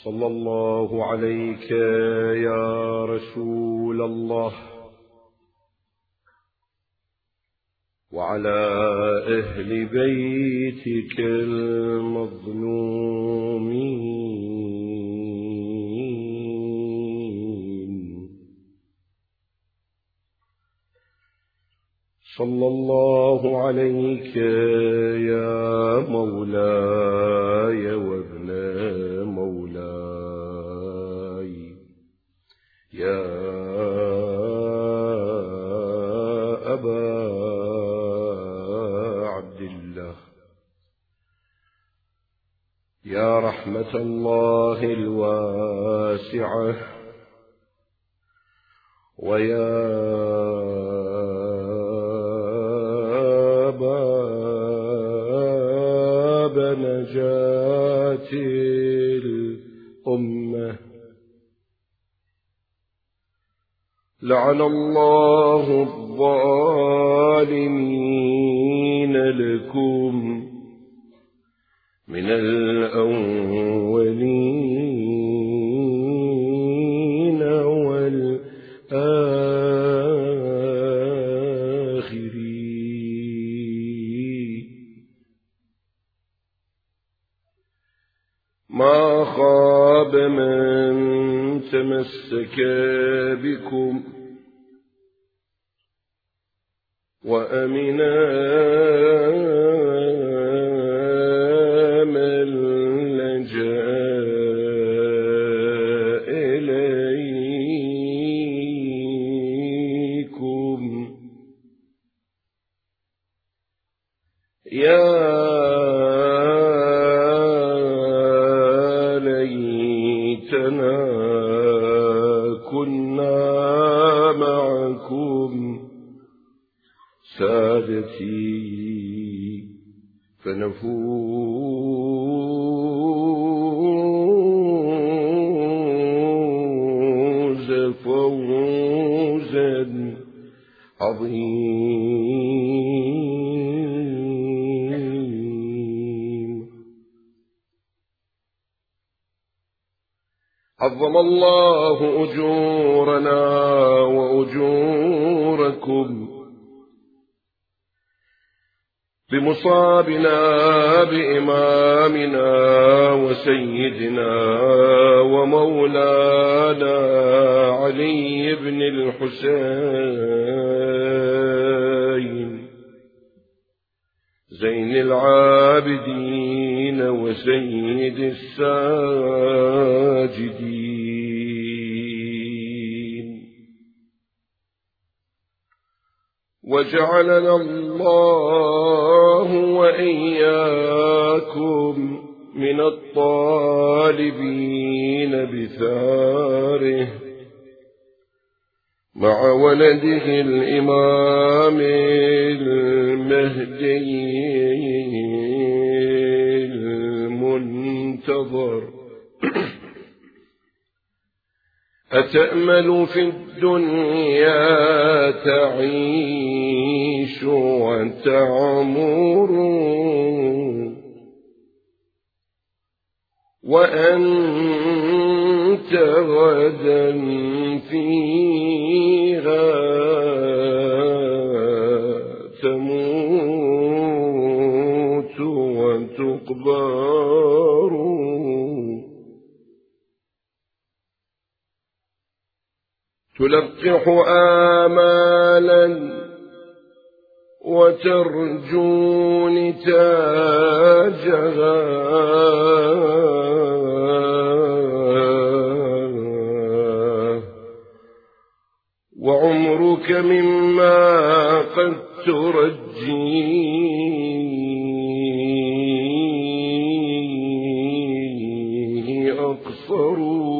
صلى الله عليك يا رسول الله وعلى أهل بيتك المظلومين. صلى الله عليك يا مولاي وابن مولاي يا أبا عبد الله، يا رحمة الله الواسعة ويا باب نجاة الأمة. لعن الله الظالمين لكم من الأولين والآخرين. ما خاب من تمسك بكم وأمنا من لجأ إليكم. يا ليتنا كنا معكم سادتي فنفوز فوزا عظيما. عظم الله أجورنا وأجوركم بمصابنا بإمامنا وسيدنا ومولانا علي بن الحسين زين العابدين وسيد الساجدين. وجعلنا الله وإياكم من الطالبين بثاره مع ولده الإمام المهدي المنتظر. أتأمل في الدنيا تعيش وتعمر وأنت غدا فيها تموت وتقبر. تلقح آمالا وترجو نتاجها وعمرك مما قد ترجيه أقصر.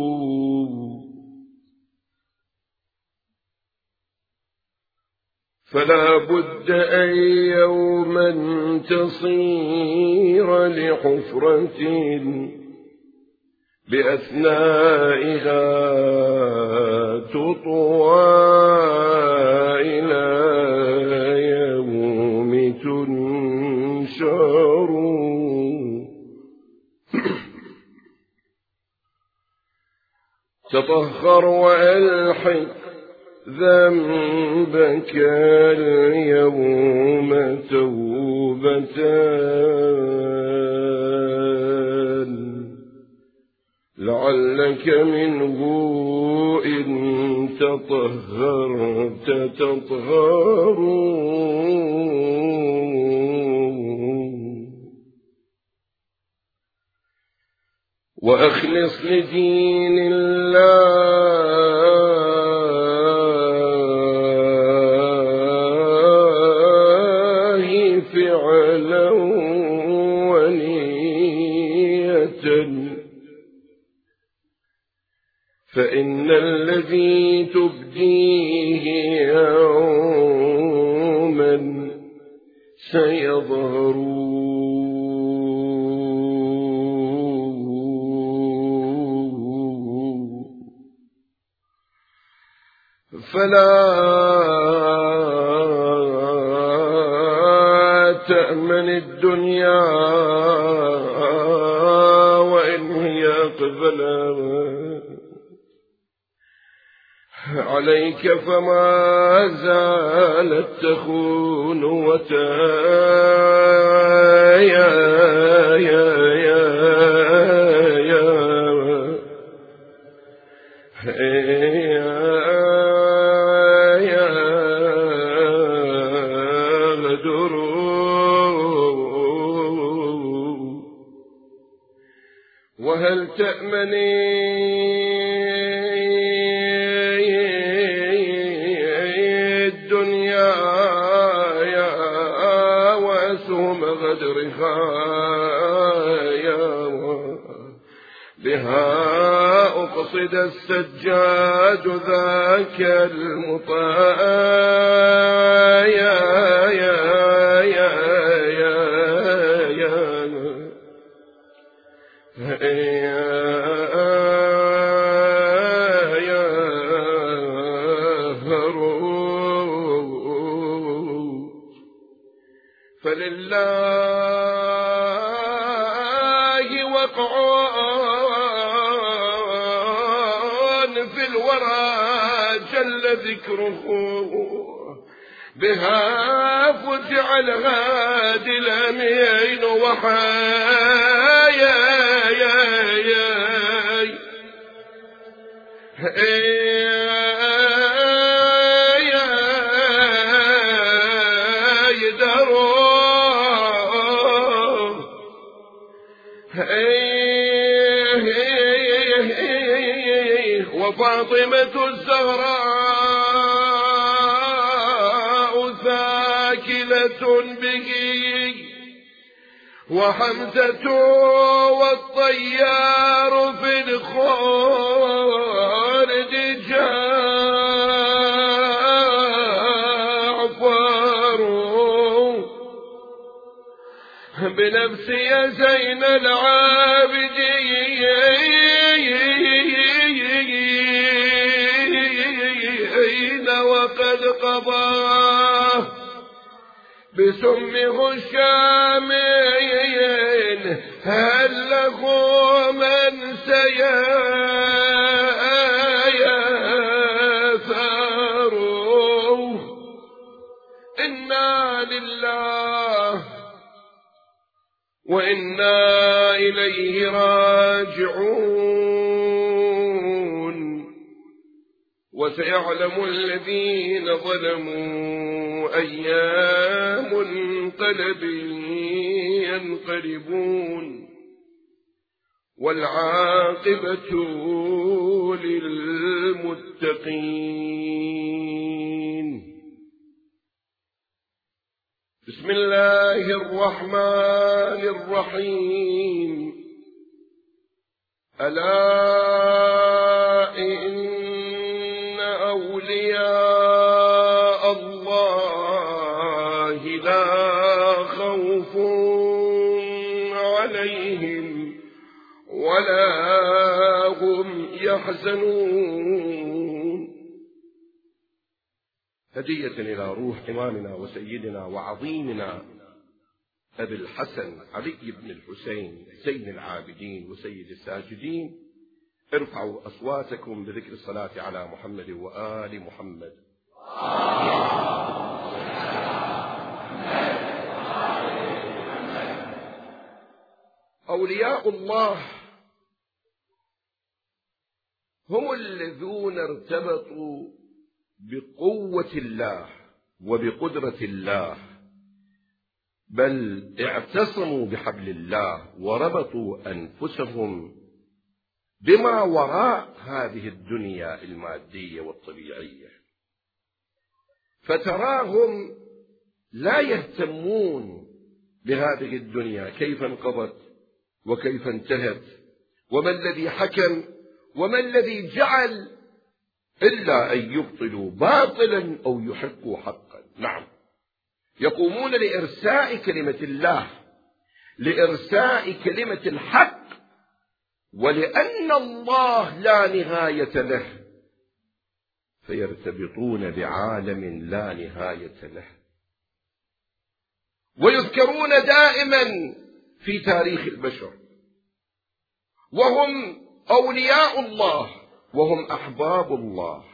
فلا بد أن يوما تصير لحفرة بأثنائها تطوى إلى يوم تنشر. تطهر وألحق ذنبك اليوم توبتان، لعلك منه إن تطهرت تطهر. وأخلص لدين الله فعلا ونية، فإن الذي تبديه يوما سيظهر. فلا تأمن الدنيا وإن هي قبلا عليك، فما زالت تخون وهل تأمني الدنيا وأسهم غدرها بها أقصد السجاد ذاك المطايا فلله وقعان في الورى جل ذكره، بها فتح الهادي الأمين وحايا وفاطمة الزهراء ثاكلة به، وحمزة والطيار في الخالد جعفر، بنفسي زين العابدين، وقد قضاه بسمه الشامين، هل له من سيثار؟ إنا لله وإنا إليه راجعون. وسيعلم الذين ظلموا أي منقلب ينقلبون، والعاقبة للمتقين. بسم الله الرحمن الرحيم. ألا إن أولياء الله لا خوف عليهم ولا هم يحزنون. هدية إلى روح إمامنا وسيدنا وعظيمنا أبي الحسن علي بن الحسين زين العابدين وسيد الساجدين ارفعوا أصواتكم بذكر الصلاة على محمد وآل محمد. أولياء الله هم الذين ارتبطوا بقوة الله وبقدرة الله، بل اعتصموا بحبل الله وربطوا أنفسهم بما وراء هذه الدنيا المادية والطبيعية، فتراهم لا يهتمون بهذه الدنيا كيف انقضت وكيف انتهت وما الذي حكم وما الذي جعل، إلا أن يبطلوا باطلا أو يحقوا حقا. نعم، يقومون لإرساء كلمة الله، لإرساء كلمة الحق، ولأن الله لا نهاية له فيرتبطون بعالم لا نهاية له، ويذكرون دائما في تاريخ البشر، وهم أولياء الله وهم أحباب الله.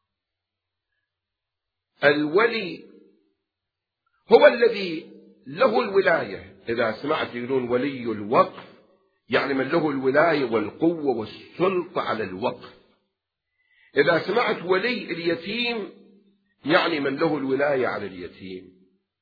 الولي هو الذي له الولاية، إذا سمعت يقولون ولي الوقف يعني من له الولاية والقوة والسلطة على الوقف. إذا سمعت ولي اليتيم يعني من له الولاية على اليتيم.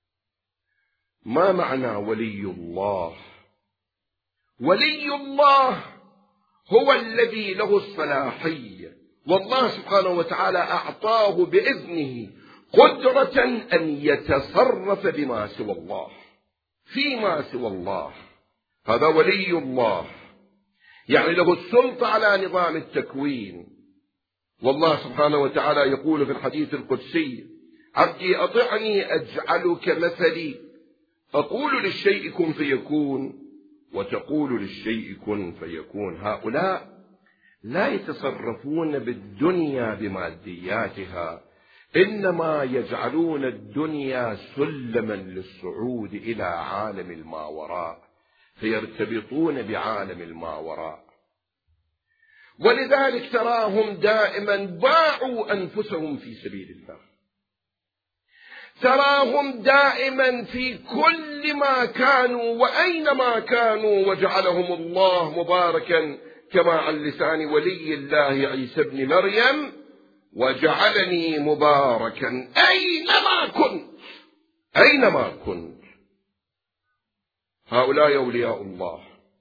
ما معنى ولي الله؟ ولي الله هو الذي له الصلاحية، والله سبحانه وتعالى أعطاه بإذنه قدرة أن يتصرف بما سوى الله فيما سوى الله. هذا ولي الله، يعني له السلطة على نظام التكوين. والله سبحانه وتعالى يقول في الحديث القدسي: عبدي أطعني أجعلك مثلي، أقول للشيء كن فيكون وتقول للشيء كن فيكون. هؤلاء لا يتصرفون بالدنيا بمادياتها، إنما يجعلون الدنيا سلما للصعود إلى عالم الماوراء، فيرتبطون بعالم الماوراء. ولذلك تراهم دائما باعوا أنفسهم في سبيل الله، تراهم دائما في كل ما كانوا وأينما كانوا وجعلهم الله مباركا، كما عن لسان ولي الله عيسى بن مريم: وجعلني مباركا أينما كنت. هؤلاء أولياء الله.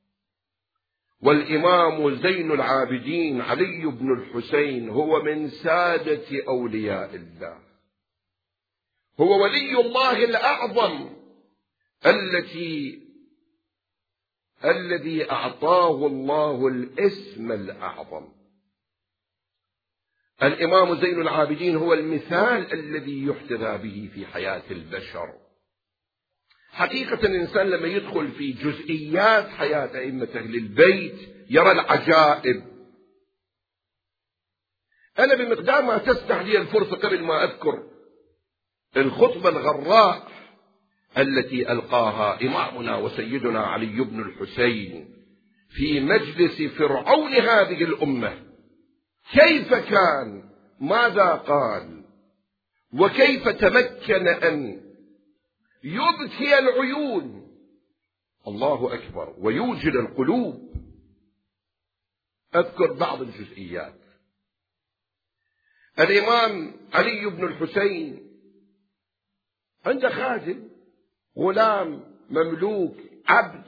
والإمام زين العابدين علي بن الحسين هو من سادة أولياء الله، هو ولي الله الأعظم الذي أعطاه الله الاسم الأعظم. الإمام زين العابدين هو المثال الذي يحتذى به في حياة البشر. حقيقة الإنسان لما يدخل في جزئيات حياة أئمة أهل البيت يرى العجائب. أنا بمقدار ما تسمح لي الفرصة قبل ما أذكر الخطبة الغراء التي ألقاها إمامنا وسيدنا علي بن الحسين في مجلس فرعون هذه الأمة، كيف كان، ماذا قال، وكيف تمكن أن يبكي العيون، الله أكبر، ويوجل القلوب. أذكر بعض الجزئيات. الإمام علي بن الحسين عنده خادم، غلام، مملوك، عبد.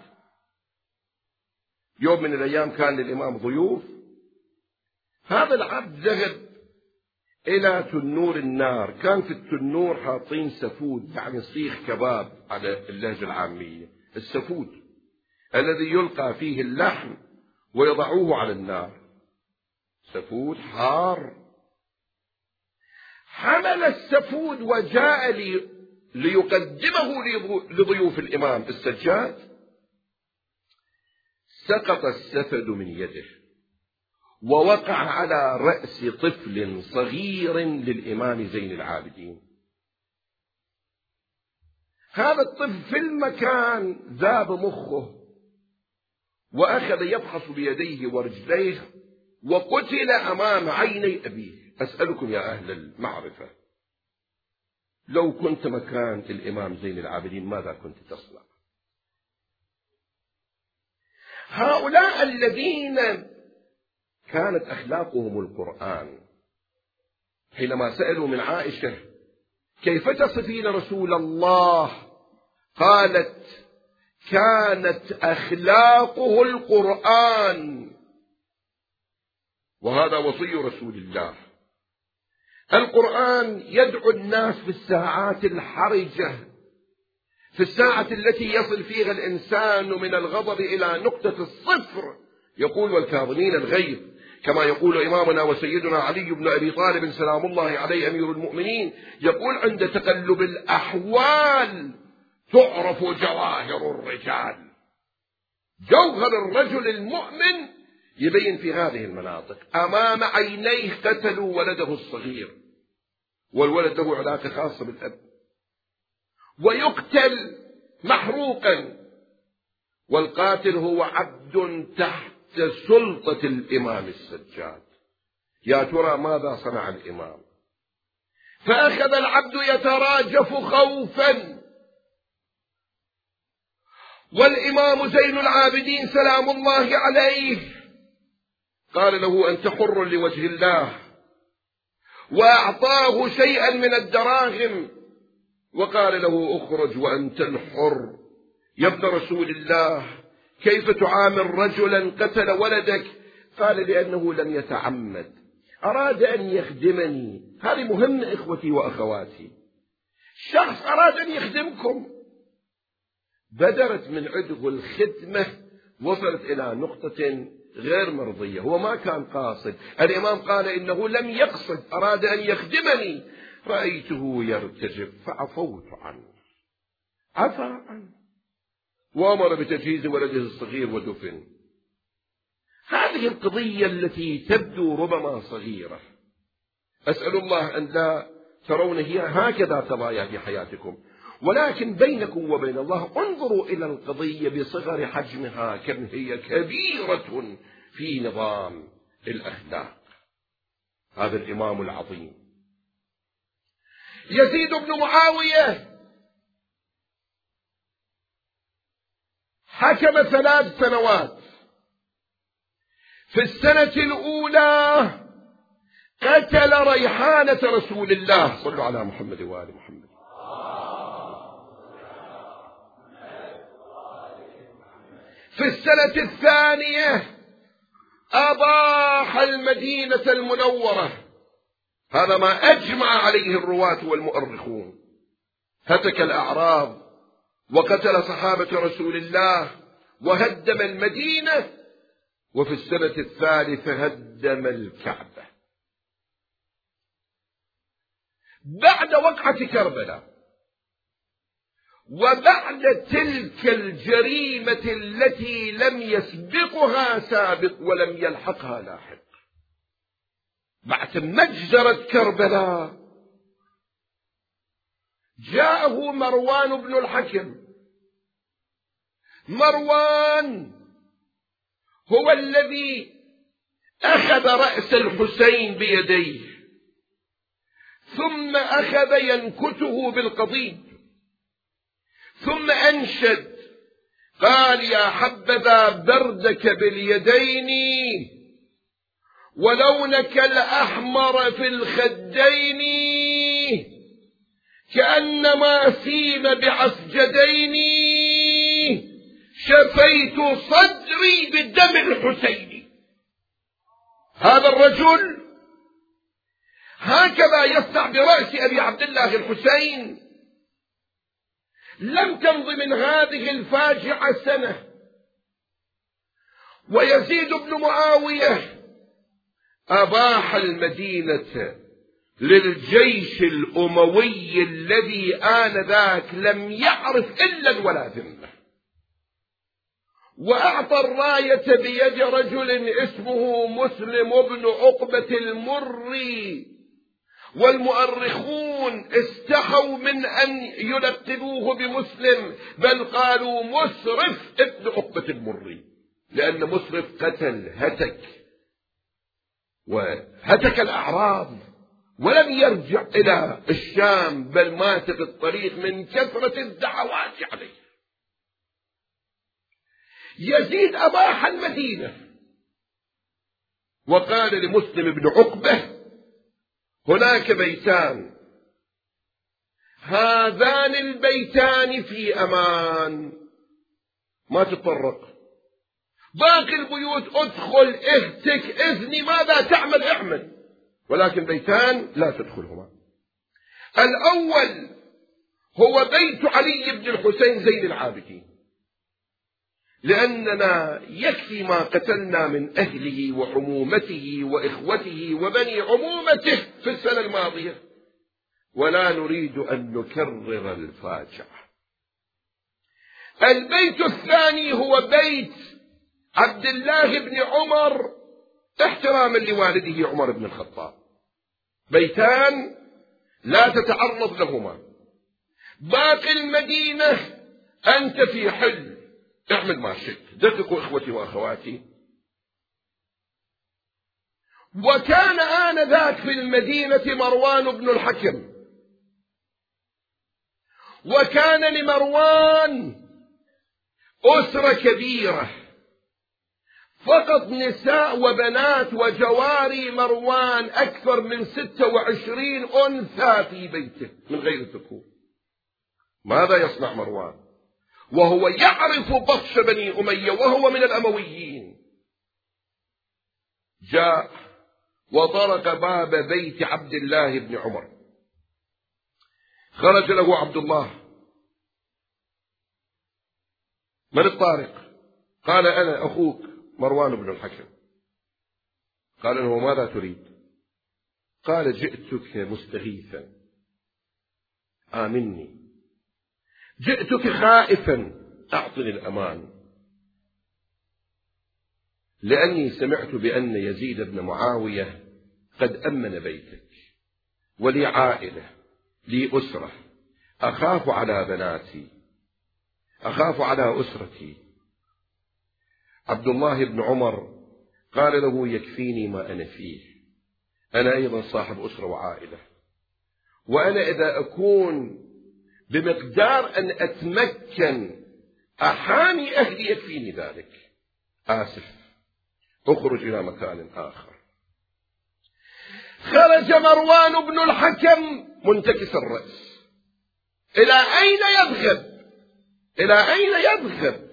يوم من الأيام كان للإمام ضيوف، هذا العبد ذهب إلى تنور النار، كان في التنور حاطين سفود، يعني صيخ كباب على اللهجة العامية، السفود الذي يلقى فيه اللحم ويضعوه على النار، سفود حار. حمل السفود وجاء ليقدمه لضيوف الإمام السجاد، سقط السفد من يده ووقع على رأس طفل صغير للإمام زين العابدين. هذا الطفل في المكان ذاب مخه، وأخذ يفحص بيديه ورجليه وقتل أمام عيني أبيه. أسألكم يا أهل المعرفة، لو كنت مكان الإمام زين العابدين ماذا كنت تصنع؟ هؤلاء الذين كانت أخلاقهم القرآن، حينما سألوا من عائشة كيف تصفين رسول الله؟ قالت كانت أخلاقه القرآن، وهذا وصي رسول الله. القرآن يدعو الناس في الساعات الحرجة، في الساعة التي يصل فيها الإنسان من الغضب إلى نقطة الصفر، يقول والكاظمين الغيظ، كما يقول إمامنا وسيدنا علي بن أبي طالب سلام الله عليه أمير المؤمنين، يقول عند تقلب الأحوال تعرف جواهر الرجال. جوهر الرجل المؤمن يبين في هذه المناطق. أمام عينيه قتلوا ولده الصغير، والولد له علاقة خاصة بالأب، ويقتل محروقا، والقاتل هو عبد تحت سلطة الإمام السجاد. يا ترى ماذا صنع الإمام؟ فأخذ العبد يتراجف خوفا، والإمام زين العابدين سلام الله عليه قال له أنت حر لوجه الله، وأعطاه شيئا من الدراهم وقال له اخرج وأنت الحر. يا ابن رسول الله كيف تعامل رجلا قتل ولدك؟ قال لأنه لم يتعمد، أراد أن يخدمني. هذه مهمة إخوتي وأخواتي، شخص أراد أن يخدمكم، بدرت من عنده الخدمة وصلت إلى نقطة غير مرضية، هو ما كان قاصد. الإمام قال إنه لم يقصد، أراد أن يخدمني، رأيته يرتجف فعفوت عنه، عفى عنه، وأمر بتجهيز ولده الصغير ودفن. هذه القضية التي تبدو ربما صغيرة، أسأل الله أن لا ترون هي هكذا قضايا في حياتكم، ولكن بينكم وبين الله انظروا إلى القضية بصغر حجمها كم هي كبيرة في نظام الأخلاق. هذا الإمام العظيم يزيد بن معاوية حكم 3 سنوات. في السنة الأولى قتل ريحانة رسول الله، صلوا على محمد وآل محمد. في السنة الثانية أباح المدينة المنورة، هذا ما أجمع عليه الرواة والمؤرخون. هتك الأعراب وقتل صحابة رسول الله وهدم المدينة. وفي السنة الثالثة هدم الكعبة. بعد وقعة كربلاء وبعد تلك الجريمة التي لم يسبقها سابق ولم يلحقها لاحق، بعد مجزرة كربلاء جاءه مروان بن الحكم. مروان هو الذي أخذ رأس الحسين بيديه ثم أخذ ينكته بالقضيب، ثم أنشد قال يا حبذا بردك باليدين ولونك الأحمر في الخدين، كأنما سيم بعسجدين، شفيت صدري بالدم الحسيني. هذا الرجل هكذا يصنع برأس أبي عبد الله الحسين. لم تمض من هذه الفاجعة سنة ويزيد بن معاوية أباح المدينة للجيش الأموي الذي آنذاك لم يعرف إلا ولا ذمة، وأعطى الراية بيد رجل اسمه مسلم بن عقبة المري، والمؤرخون استحوا من أن يلقبوه بمسلم، بل قالوا مسرف ابن عقبة المري، لأن مسرف قتل هتك وهتك الأعراض ولم يرجع إلى الشام، بل مات في الطريق من كثرة الدعوات عليه. يزيد أباح المدينة وقال لمسلم بن عقبة: هناك بيتان، هذان البيتان في أمان، ما تتطرق. باقي البيوت ادخل، اهتك، اذني، ماذا تعمل اعمل، ولكن بيتان لا تدخلهما. الأول هو بيت علي بن الحسين زين العابدين، لأننا يكفي ما قتلنا من أهله وعمومته وإخوته وبني عمومته في السنة الماضية، ولا نريد أن نكرر الفاجعة. البيت الثاني هو بيت عبد الله بن عمر احتراما لوالده عمر بن الخطاب. بيتان لا تتعرض لهما. باقي المدينة أنت في حل، اعمل ما شئت، دققوا إخوتي وأخواتي. وكان آنذاك في المدينة مروان بن الحكم، وكان لمروان أسرة كبيرة، فقط نساء وبنات وجواري مروان أكثر من 26 أنثى في بيته من غير الذكور. ماذا يصنع مروان وهو يعرف بطش بني أمية وهو من الأمويين؟ جاء وطرق باب بيت عبد الله بن عمر، خرج له عبد الله: من الطارق؟ قال: أنا أخوك مروان بن الحكم. قال له: ماذا تريد؟ قال: جئتك مستغيثا، آمني، جئتك خائفا، أعطني الأمان، لأني سمعت بأن يزيد بن معاوية قد أمن بيتك، ولي عائلة، لي أسرة، أخاف على بناتي، أخاف على أسرتي. عبد الله بن عمر قال له: يكفيني ما أنا فيه، أنا أيضا صاحب أسرة وعائلة، وأنا إذا أكون بمقدار أن أتمكن أحامي أهلي يكفيني ذلك. آسف، أخرج إلى مكان آخر. خرج مروان بن الحكم منتكس الرأس. إلى أين يذهب؟ إلى أين يذهب؟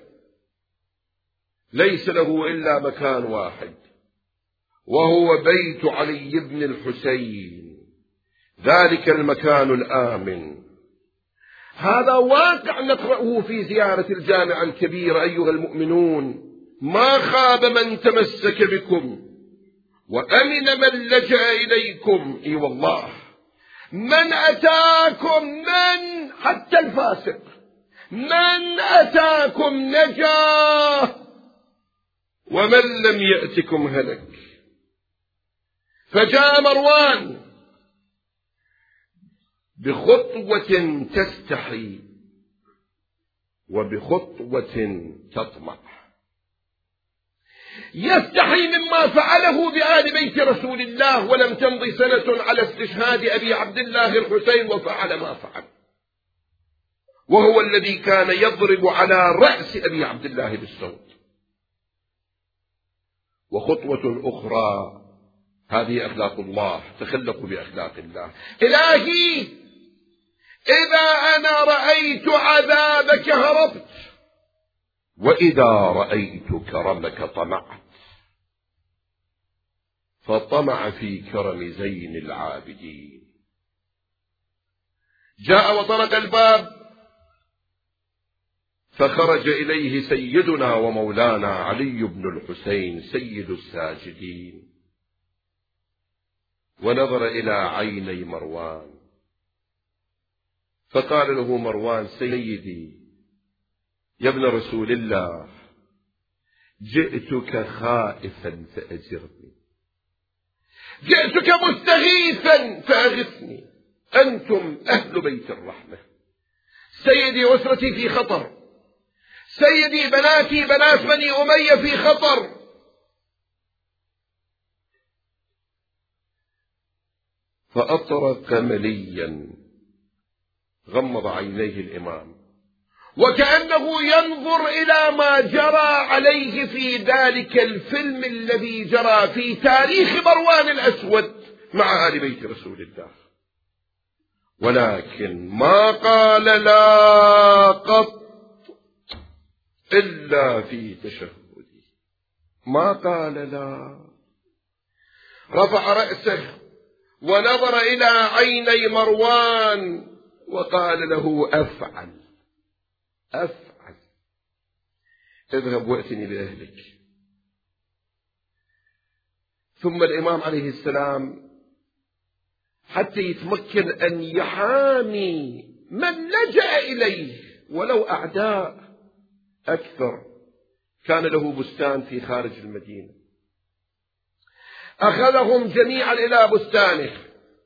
ليس له إلا مكان واحد، وهو بيت علي بن الحسين، ذلك المكان الآمن. هذا واقع نقرأه في زيارة الجامع الكبير أيها المؤمنون: ما خاب من تمسك بكم وأمن من لجأ إليكم. إي والله، من أتاكم، من حتى الفاسق، من أتاكم نجا، ومن لم يأتكم هلك. فجاء مروان بخطوة تستحي وبخطوة تطمع. يستحي مما فعله بآل بيت رسول الله، ولم تمض سنة على استشهاد أبي عبد الله الحسين وفعل ما فعل، وهو الذي كان يضرب على رأس أبي عبد الله بالصوت. وخطوة أخرى، هذه أخلاق الله، تخلقوا بأخلاق الله. إلهي، إذا أنا رأيت عذابك هربت، وإذا رأيت كرمك طمعت. فطمع في كرم زين العابدين. جاء وطرق الباب، فخرج إليه سيدنا ومولانا علي بن الحسين سيد الساجدين، ونظر إلى عيني مروان، فقال له مروان: سيدي يا ابن رسول الله، جئتك خائفا فأجرني، جئتك مستغيثا فأغثني، أنتم أهل بيت الرحمة. سيدي أسرتي في خطر، سيدي بناتي بنات بني أمية في خطر. فأطرق مليا، غمض عينيه الإمام وكأنه ينظر إلى ما جرى عليه في ذلك الفيلم الذي جرى في تاريخ مروان الأسود مع آل بيت رسول الله، ولكن ما قال لا قط إلا في تشهده، ما قال لا. رفع رأسه ونظر إلى عيني مروان وقال له أفعل أفعل، اذهب وأتني بأهلك. ثم الإمام عليه السلام حتى يتمكن أن يحامي من لجأ إليه ولو أعداء أكثر، كان له بستان في خارج المدينة، أخذهم جميعا إلى بستانه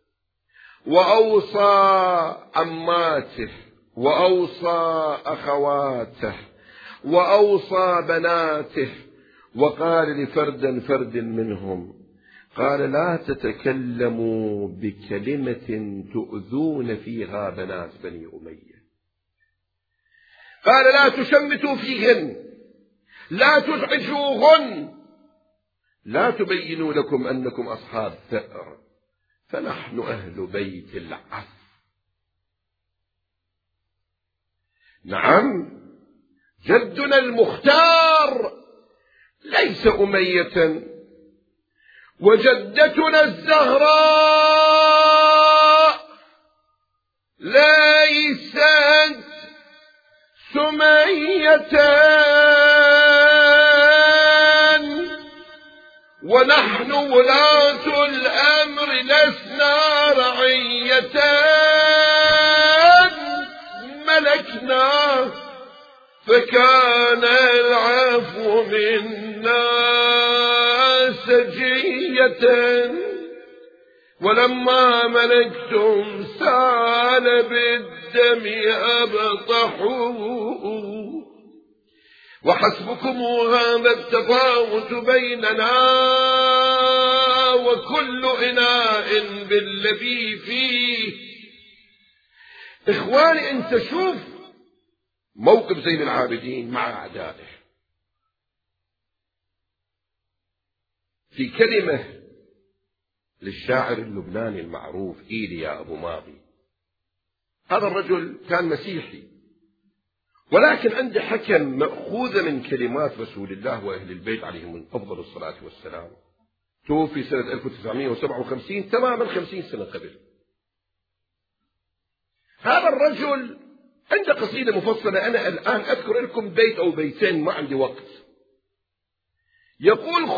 وأوصى عماته وأوصى أخواته وأوصى بناته، وقال لفرد منهم، قال لا تتكلموا بكلمة تؤذون فيها بنات بني أمية، قال لا تشمتوا فيهن، لا تزعجوهن، لا تبينوا لكم أنكم أصحاب ثأر، فنحن أهل بيت العفو. نعم، جدنا المختار ليس أمية، وجدتنا الزهراء ليست سمية، ونحن ولاة الأمر لسنا رعية، ملكنا فكان العفو منا سجية، ولما ملكتم سال بالدم أبطحوا، وحسبكم هذا التفاوت بيننا، وكل إناء بالذي فيه. إخواني، أنت شوف موقف زين العابدين مع أعدائه. في كلمة للشاعر اللبناني المعروف إيليا أبو ماضي، هذا الرجل كان مسيحي، ولكن عنده حكم مأخوذة من كلمات رسول الله وأهل البيت عليهم أفضل الصلاة والسلام. توفي سنة 1957، تماما 50 سنة قبل. هذا الرجل عنده قصيدة مفصلة، أنا الآن أذكر لكم بيت أو بيتين، ما عندي وقت. يقول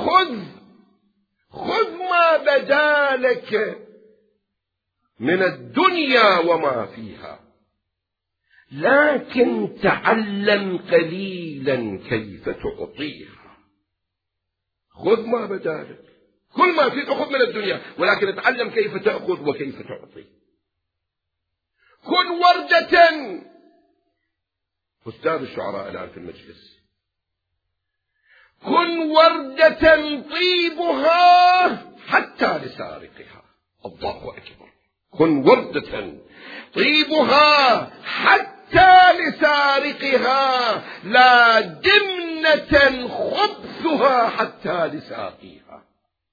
خذ ما بدا لك من الدنيا وما فيها، لكن تعلم قليلا كيف تعطيها. خذ ما بدا لك، كل ما فيك خذ من الدنيا، ولكن اتعلم كيف تأخذ وكيف تعطي. كن وردة، أستاذ الشعراء الآن في المجلس، كن وردة طيبها حتى لسارقها. الله أكبر. كن وردة طيبها حتى لسارقها، لا دمنة خبثها حتى لساقيها.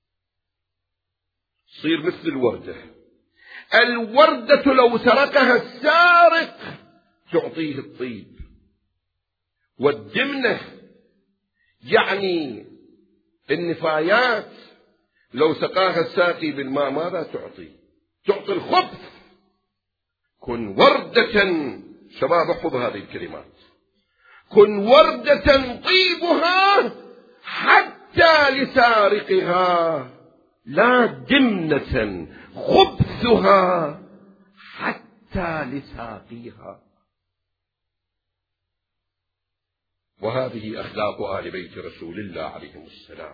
صير مثل الوردة. الوردة لو سرقها السارق تعطيه الطيب، والدمنة يعني النفايات لو سقاها الساقي بالماء ماذا تعطي؟ تعطي الخبث. كن وردة، شباب احفظ هذه الكلمات، كن وردة طيبها حتى لسارقها، لا دمنة خبثها حتى لساقيها. وهذه أخلاق آل بيت رسول الله عليهم السلام.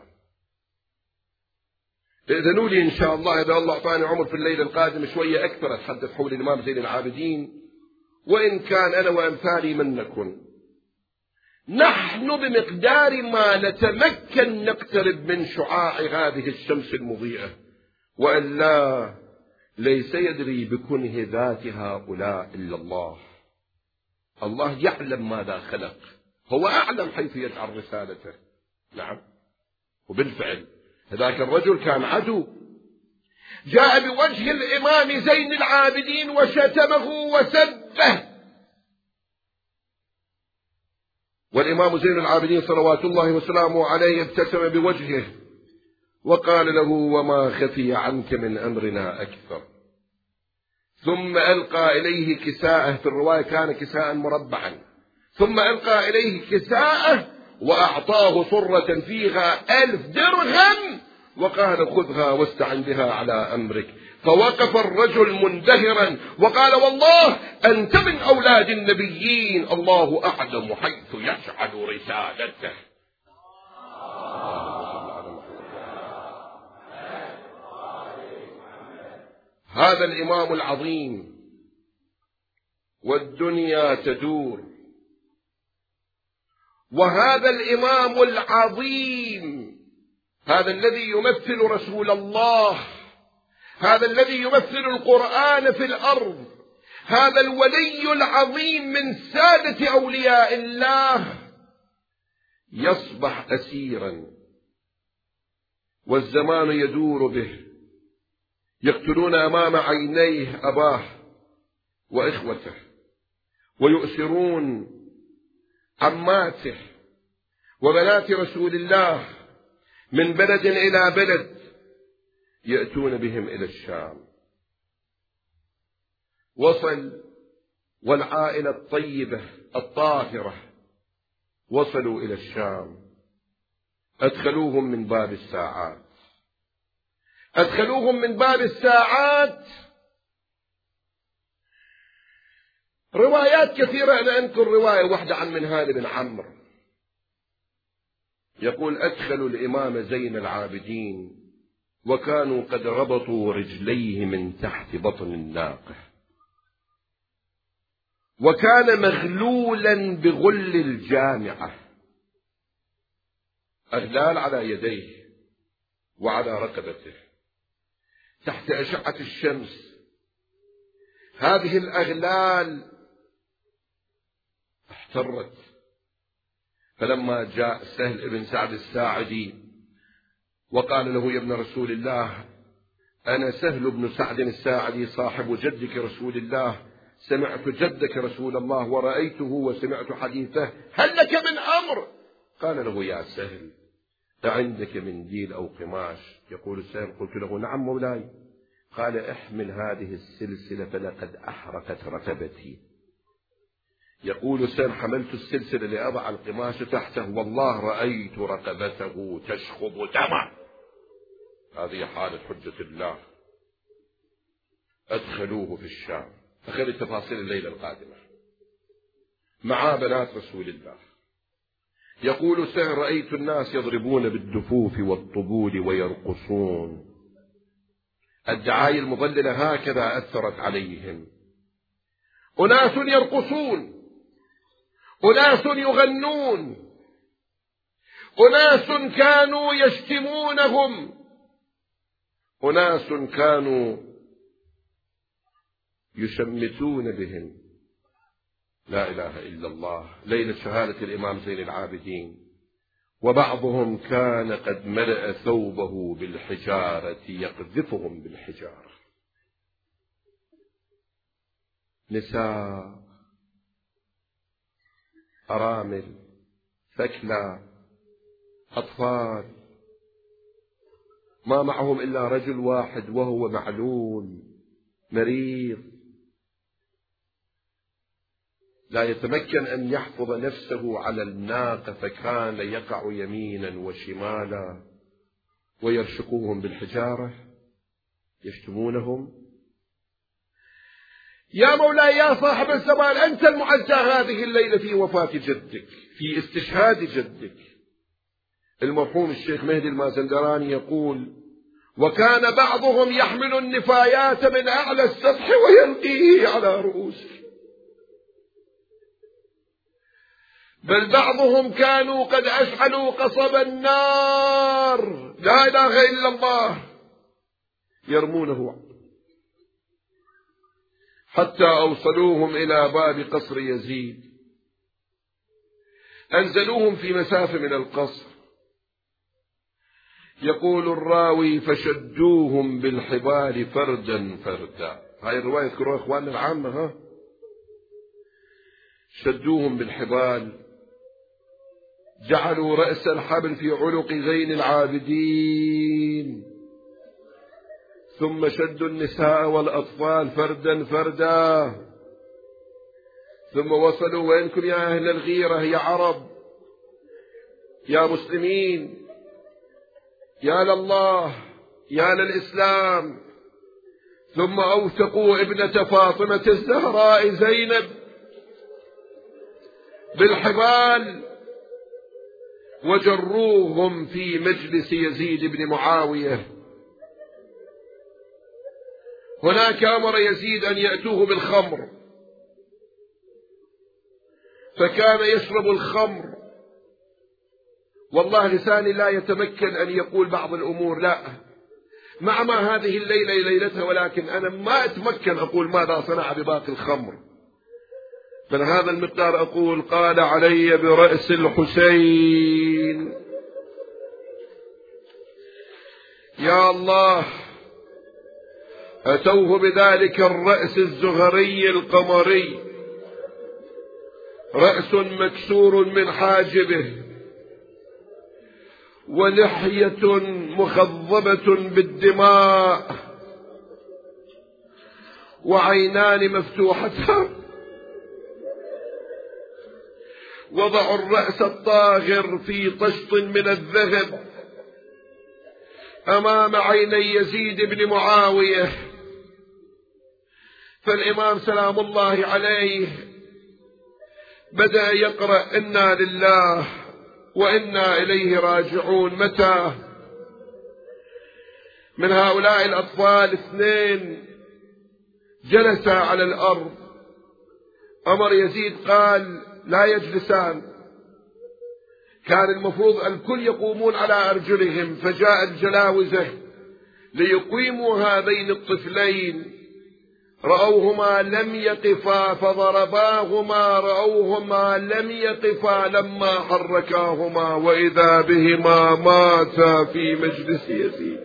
إذنوا لي إن شاء الله إذا الله أعطاني عمر في الليلة القادمة شوية أكثر أتحدث حول الإمام زين العابدين، وإن كان أنا وأمثالي من نكن نحن بمقدار ما نتمكن نقترب من شعاع هذه الشمس المضيئة، وإلا ليس يدري بكنه ذات هؤلاء إلا الله. الله يعلم ماذا خلق، هو أعلم حيث يجعل رسالته. نعم، وبالفعل هذاك الرجل كان عدو، جاء بوجه الإمام زين العابدين وشتمه وسبه، والإمام زين العابدين صلوات الله وسلامه عليه ابتسم بوجهه وقال له: وما خفي عنك من أمرنا أكثر. ثم ألقى إليه كساءه، في الرواية كان كساء مربعا، ثم ألقى إليه كساءه وأعطاه صرة فيها 1000 درهم وقال: خذها واستعن بها على أمرك. فوقف الرجل منبهرا وقال: والله أنت من أولاد النبيين، الله أعلم حيث يجعل رسالته. هذا الإمام العظيم، والدنيا تدور، وهذا الإمام العظيم، هذا الذي يمثل رسول الله، هذا الذي يمثل القرآن في الأرض، هذا الولي العظيم من سادة أولياء الله، يصبح أسيرا والزمان يدور به، يقتلون أمام عينيه أباه وإخوته، ويؤسرون عماته وبنات رسول الله من بلد إلى بلد، يأتون بهم إلى الشام. وصل والعائلة الطيبة الطاهرة وصلوا إلى الشام، أدخلوهم من باب الساعات، أدخلوهم من باب الساعات. روايات كثيرة، أنا أذكر رواية واحدة عن منهال بن عمرو يقول: أدخلوا الإمام زين العابدين وكانوا قد ربطوا رجليه من تحت بطن الناقة، وكان مغلولا بغل الجامعة، أغلال على يديه وعلى رقبته تحت أشعة الشمس. هذه الأغلال احترت، فلما جاء سهل بن سعد الساعدي وقال له: يا ابن رسول الله، أنا سهل بن سعد الساعدي صاحب جدك رسول الله، سمعت جدك رسول الله ورأيته وسمعت حديثه، هل لك من أمر؟ قال له: يا سهل، أعندك منديل أو قماش؟ يقول سهل: قلت له: نعم مولاي. قال: احمل هذه السلسلة فلقد أحرقت رقبتي. يقول سهل: حملت السلسلة لأضع القماش تحته، والله رأيت رقبته تشخب دما. هذه حالة حجة الله. أدخلوه في الشام، أخذ التفاصيل الليلة القادمة مع بنات رسول الله. يقول سهل: رأيت الناس يضربون بالدفوف والطبول ويرقصون. الدعاية المضللة هكذا أثرت عليهم، أناس يرقصون، أناس يغنون، أناس كانوا يشتمونهم، أناس كانوا يشمتون بهم. لا إله إلا الله. ليلة شهادة الإمام زين العابدين، وبعضهم كان قد ملأ ثوبه بالحجارة يقذفهم بالحجارة. نساء، أرامل، ثكلى، أطفال، ما معهم إلا رجل واحد وهو معلول مريض، لا يتمكن أن يحفظ نفسه على الناقة، فكان يقع يمينا وشمالا ويرشقوهم بالحجارة، يشتمونهم. يا مولاي يا صاحب الزمان، أنت المعزى هذه الليلة في وفاة جدك، في استشهاد جدك. المرحوم الشيخ مهدي المازندراني يقول: وكان بعضهم يحمل النفايات من أعلى السطح ويلقيه على رؤوسه، بل بعضهم كانوا قد أشعلوا قصب النار، لا إله إلا الله، يرمونه حتى أوصلوهم إلى باب قصر يزيد. أنزلوهم في مسافة من القصر. يقول الراوي فشدوهم بالحبال فردا فردا. هاي الرواية يذكروها إخواننا العامة. شدوهم بالحبال، جعلوا رأس الحبل في عنق زين العابدين، ثم شدوا النساء والأطفال فردا فردا، ثم وصلوا وينكم يا أهل الغيرة، يا عرب، يا مسلمين، يا لله، يا للإسلام. ثم أوثقوا ابنة فاطمة الزهراء زينب بالحبال وجروهم في مجلس يزيد بن معاوية. هناك أمر يزيد أن يأتوه بالخمر، فكان يشرب الخمر. والله لساني لا يتمكن أن يقول بعض الأمور، لا، مع ما هذه الليلة ليلتها، ولكن أنا ما أتمكن أقول ماذا صنع بباقي الخمر. فلهذا المقدار أقول قال علي برأس الحسين. يا الله، أتوه بذلك الرأس الزهري القمري، رأس مكسور من حاجبه، ولحية مخضبة بالدماء، وعينان مفتوحتان. وضعوا الرأس الطاغر في طشط من الذهب أمام عيني يزيد بن معاوية. فالإمام سلام الله عليه بدأ يقرأ إنا لله وإنا إليه راجعون. متى؟ من هؤلاء الأطفال 2 جلسا على الأرض. أمر يزيد قال لا يجلسان، كان المفروض الكل يقومون على أرجلهم، فجاء الجلاوزة ليقيموا هذين الطفلين، رأوهما لم يقفا فضرباهما، رأوهما لم يقفا لما حركاهما، وإذا بهما ماتا في مجلس يزيد.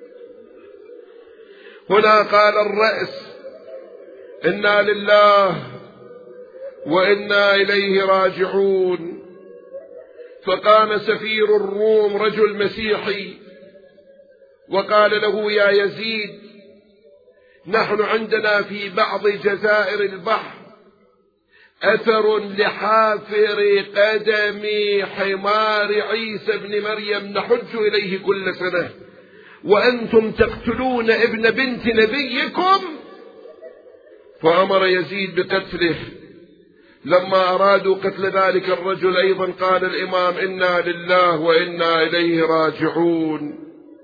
هنا قال الرأس إنا لله وإنا إليه راجعون. فقام سفير الروم رجل مسيحي وقال له يا يزيد، نحن عندنا في بعض جزائر البحر أثر لحافر قدم حمار عيسى بن مريم نحج إليه كل سنة، وأنتم تقتلون ابن بنت نبيكم. فأمر يزيد بقتله. لما أرادوا قتل ذلك الرجل أيضا قال الإمام إنا لله وإنا إليه راجعون.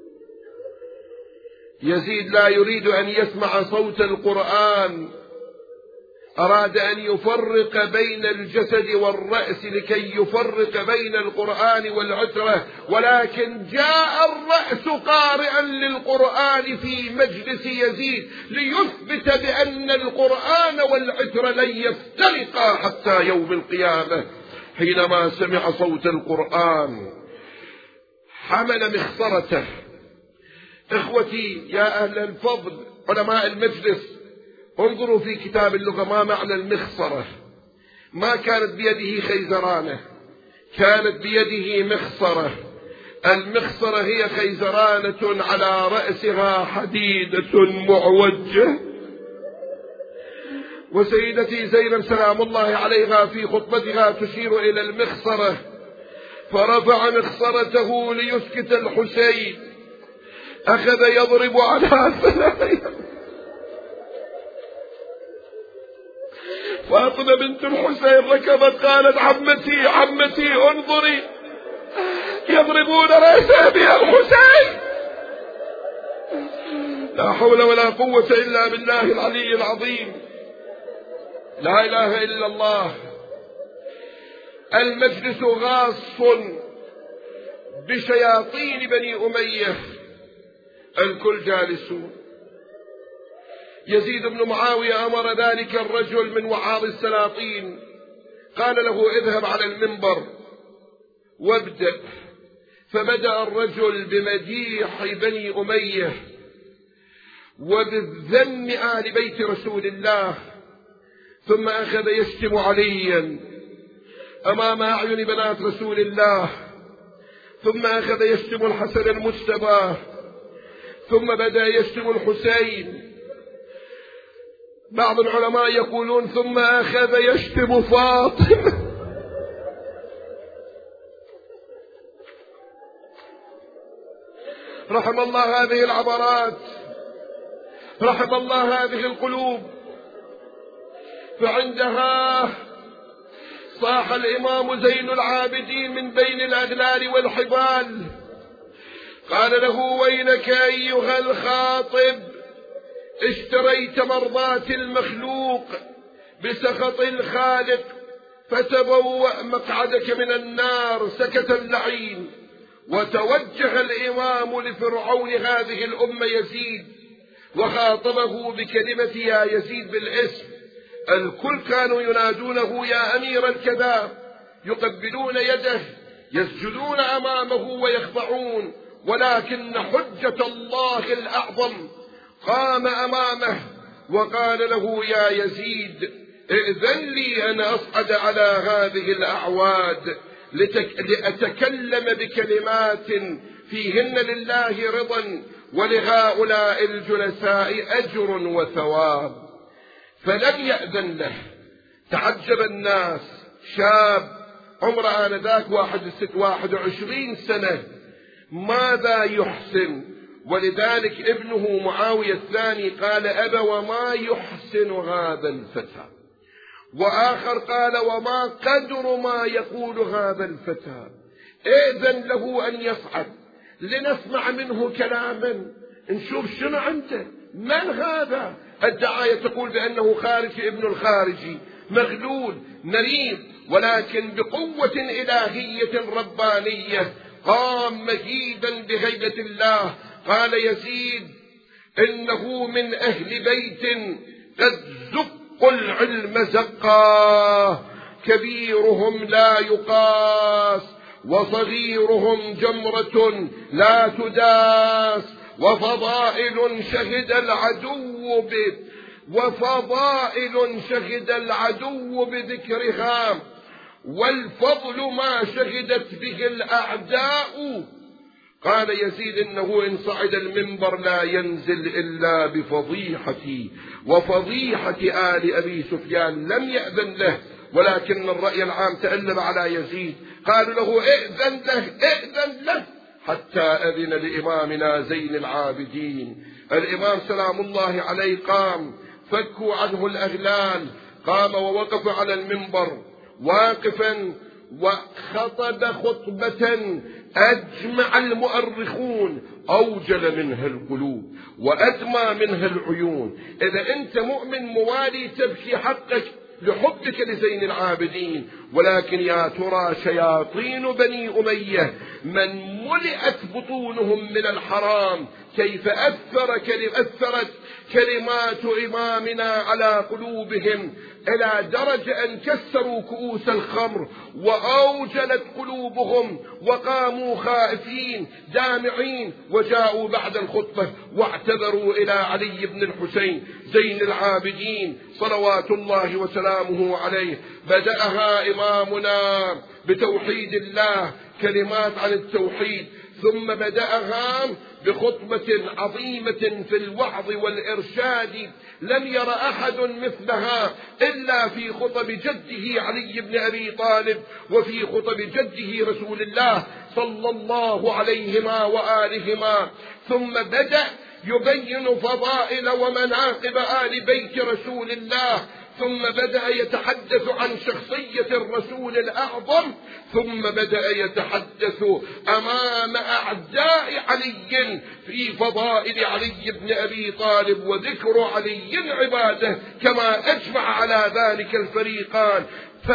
يزيد لا يريد أن يسمع صوت القرآن، أراد أن يفرق بين الجسد والرأس لكي يفرق بين القرآن والعترة، ولكن جاء الرأس قارئا للقرآن في مجلس يزيد ليثبت بأن القرآن والعترة لن يفترقا حتى يوم القيامة. حينما سمع صوت القرآن حمل مخصرته. إخوتي يا أهل الفضل علماء المجلس، انظروا في كتاب اللغة ما معنى المخصرة. ما كانت بيده خيزرانة، كانت بيده مخصرة. المخصرة هي خيزرانة على رأسها حديدة معوجة. وسيدتي زينب سلام الله عليها في خطبتها تشير إلى المخصرة، فرفع مخصرته ليسكت الحسين، أخذ يضرب على ثنايا. فاطمة بنت الحسين ركضت قالت عمتي عمتي انظري، يضربون رأس أبي الحسين. لا حول ولا قوة إلا بالله العلي العظيم. لا إله إلا الله. المجلس غاص بشياطين بني أمية، الكل جالسون. يزيد بن معاوية أمر ذلك الرجل من وعاظ السلاطين، قال له اذهب على المنبر وابدأ. فبدأ الرجل بمديح بني أمية وبذم آل بيت رسول الله، ثم أخذ يشتم عليا أمام أعين بنات رسول الله، ثم أخذ يشتم الحسن المجتبى، ثم بدأ يشتم الحسين. بعض العلماء يقولون ثم أخذ يشتم فاطمة. رحم الله هذه العبرات، رحم الله هذه القلوب. فعندها صاح الإمام زين العابدين من بين الأغلال والحبال، قال له ويلك أيها الخاطب، اشتريت مرضاة المخلوق بسخط الخالق، فتبوأ مقعدك من النار. سكت اللعين، وتوجه الإمام لفرعون هذه الأمة يزيد، وخاطبه بكلمة يا يزيد بالاسم. الكل كانوا ينادونه يا أمير الكذا، يقبلون يده، يسجدون أمامه ويخضعون، ولكن حجة الله الأعظم قام أمامه وقال له يا يزيد ائذن لي أن أصعد على هذه الأعواد لأتكلم بكلمات فيهن لله رضا ولهؤلاء الجلساء أجر وثواب. فلم يأذن له. تعجب الناس، شاب عمره آنذاك 21 سنة، ماذا يحسن؟ ولذلك ابنه معاوية الثاني قال أبا وما يحسن هذا الفتى، وآخر قال وما قدر ما يقول هذا الفتى، إذن له أن يصعد لنسمع منه كلاما، نشوف شنو عنده. من هذا؟ الدعاية تقول بأنه خارجي ابن الخارجي، مغلول مريض، ولكن بقوة إلهية ربانية قام مجيدا بهيبة الله. قال يزيد إنه من أهل بيت قد زقوا العلم زقا، كبيرهم لا يقاس وصغيرهم جمرة لا تداس، وفضائل شهد العدو بذكرها، والفضل ما شهدت به الأعداء. قال يزيد إنه إن صعد المنبر لا ينزل إلا بفضيحتي وفضيحة آل أبي سفيان. لم يأذن له، ولكن الرأي العام تألب على يزيد، قالوا له ائذن له حتى أذن لإمامنا زين العابدين. الإمام سلام الله عليه قام، فكوا عنه الأغلال، قام ووقف على المنبر واقفا وخطب خطبة أجمع المؤرخون أوجل منها القلوب وأدمى منها العيون. إذا أنت مؤمن موالي تبكي حقك لحبك لزين العابدين، ولكن يا ترى شياطين بني أمية من ملئت بطونهم من الحرام كيف أثرت كلمات إمامنا على قلوبهم، إلى درجة أن كسروا كؤوس الخمر وأوجلت قلوبهم وقاموا خائفين دامعين، وجاءوا بعد الخطبة واعتذروا إلى علي بن الحسين زين العابدين صلوات الله وسلامه عليه. بدأها إمامنا بتوحيد الله، كلمات عن التوحيد، ثم بدأها بخطبة عظيمة في الوعظ والإرشاد لم ير أحد مثلها إلا في خطب جده علي بن أبي طالب وفي خطب جده رسول الله صلى الله عليهما وآلهما. ثم بدأ يبين فضائل ومناقب آل بيت رسول الله، ثم بدأ يتحدث عن شخصية الرسول الأعظم، ثم بدأ يتحدث أمام أعداء علي في فضائل علي بن أبي طالب، وذكر علي عباده كما أجمع على ذلك الفريقان.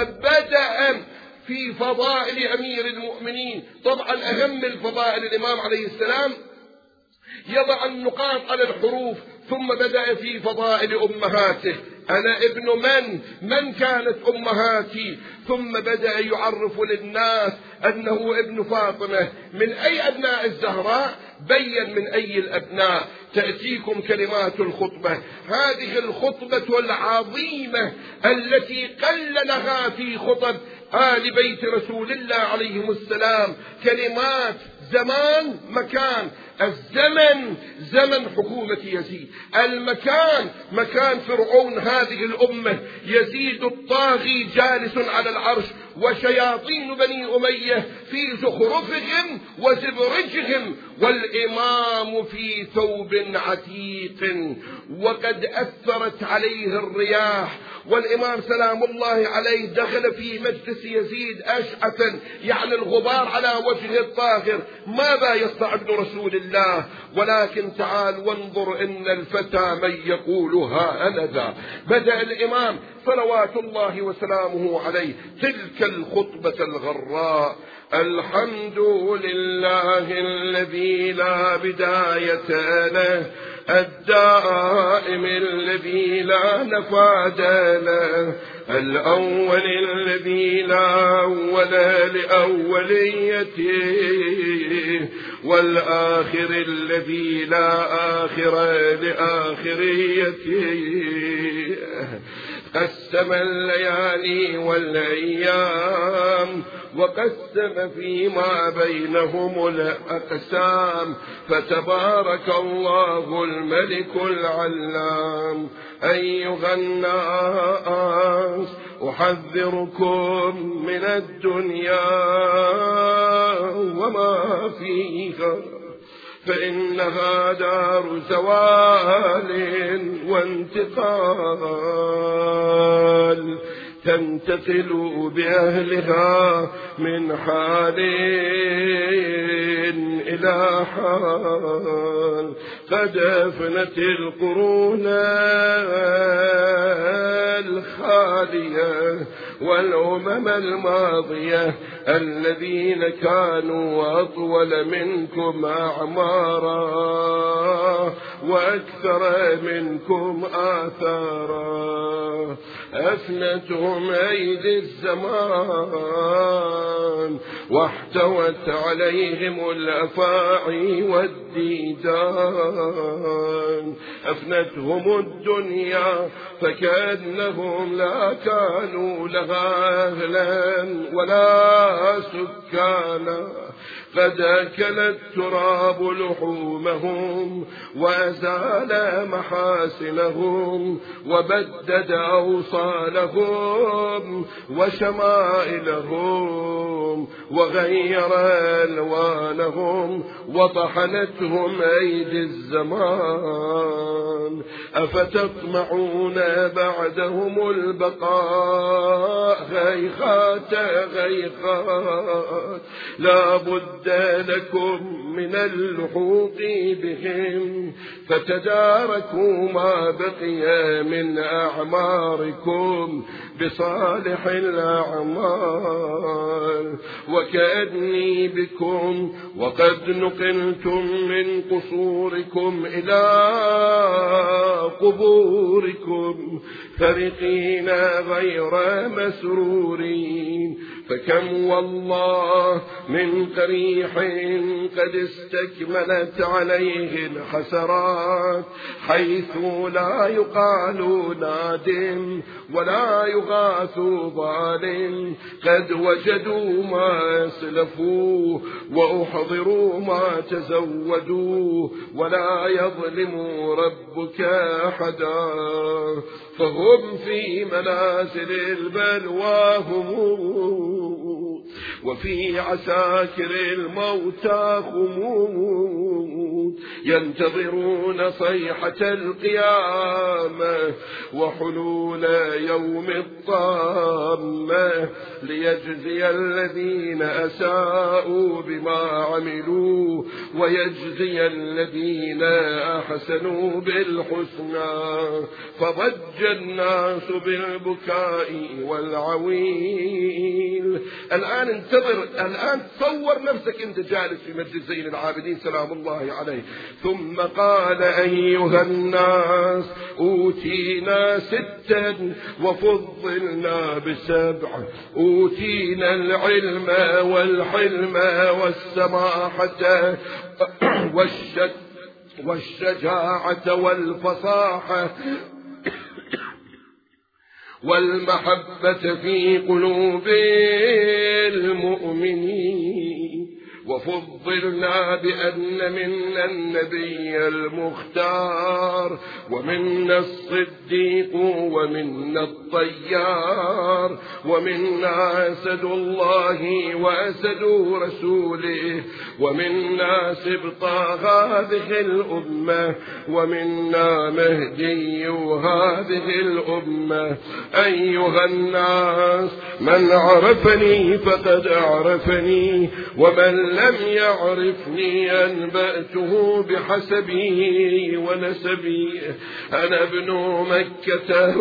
فبدأ في فضائل أمير المؤمنين. طبعا أهم الفضائل الإمام عليه السلام يضع النقاط على الحروف، ثم بدأ في فضائل أمهاته. أنا ابن من كانت أمهاتي؟ ثم بدأ يعرف للناس أنه ابن فاطمة. من أي أبناء الزهراء؟ بين من أي الأبناء. تأتيكم كلمات الخطبة، هذه الخطبة العظيمة التي قللها في خطب آل بيت رسول الله عليهم السلام. كلمات زمان مكان. الزمن زمن حكومة يزيد، المكان مكان فرعون هذه الأمة، يزيد الطاغي جالس على العرش، وشياطين بني أمية في زخرفهم وزبرجهم، والإمام في ثوب عتيق وقد أثرت عليه الرياح. والإمام سلام الله عليه دخل في مجلس يزيد أشعثا، يعني الغبار على وجه الطاهر. ماذا يصنع ابن رسول الله؟ ولكن تعال وانظر إن الفتى من يقول ها أنا ذا. بدأ الإمام صلوات الله وسلامه عليه تلك الخطبة الغراء: الحمد لله الذي لا بداية له، الدائم الذي لا نفاد له، الأول الذي لا أول لأوليته، والآخر الذي لا آخر لآخريته. قسم الليالي والأيام وقسم فيما بينهم الأقسام، فتبارك الله الملك العلام. أيها الناس أحذركم من الدنيا وما فيها، فإنها دار زوال وانتقال، تنتقل بأهلها من حال إلى حال. قد أفنت القرون الخالية والأمم الماضية الذين كانوا أطول منكم أعمارا وأكثر منكم آثارا. أفنتهم أيدي الزمان واحتوت عليهم الأفاعي والديدان. أفنتهم الدنيا فكأنهم لا كانوا لها أهلا ولا سكانا. قد أكل التراب لحومهم وأزال محاسنهم وبدد أوصالهم وشمائلهم وغير ألوانهم وطحنتهم أيدي الزمان. أفتطمعون بعدهم البقاء؟ هيهات هيهات، لا بد لكم من اللحوق بهم، فتداركوا ما بقي من أعماركم بصالح الأعمال. وكأني بكم وقد نقلتم من قصوركم إلى قبوركم فرقين غير مسرورين. فكم والله من قريح قد استكملت عليه الحسرات، حيث لا يقال نادم ولا يغاث ظالم. قد وجدوا ما أسلفوا وأحضروا ما تزودوا، ولا يظلم ربك أحدا. فهم في منازل البلوى هموم، وفي عساكر الموتى خمود، ينتظرون صيحة القيامة وحلول يوم الطامة، ليجزي الذين أساءوا بما عملوا ويجزي الذين أحسنوا بالحسنى. فضج الناس بالبكاء والعويل. الآن انتظر، الآن تصور نفسك أنت جالس في مجلس زين العابدين سلام الله عليه، ثم قال أيها الناس أوتينا 6 وفضلنا ب7، أوتينا العلم والحلم والسماحة والشجاعة والفصاحة والمحبة في قلوب المؤمنين، وفضلنا بأن منا النبي المختار، ومنا الصديق، ومنا الطيار، ومنا أسد الله وأسد رسوله، ومنا سبط هذه الأمة، ومنا مهدي هذه الأمة. أيها الناس من عرفني فقد عرفني، ومن لم يعرفني أنبأته بحسبي ونسبي. أنا ابن مكة